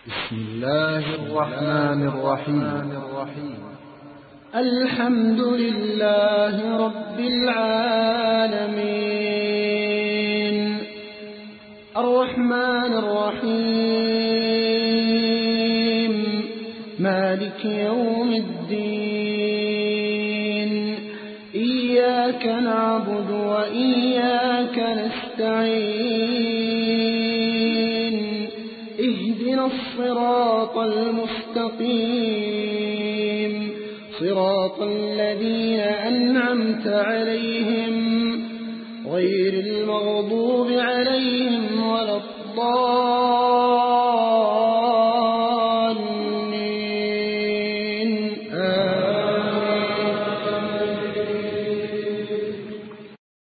بسم الله الرحمن الرحيم. الحمد لله رب العالمين الرحمن الرحيم مالك يوم الدين إياك نعبد وإياك نستعين اهدنا الصراط المستقيم صراط الذين أنعمت عليهم غير المغضوب عليهم ولا الضالين.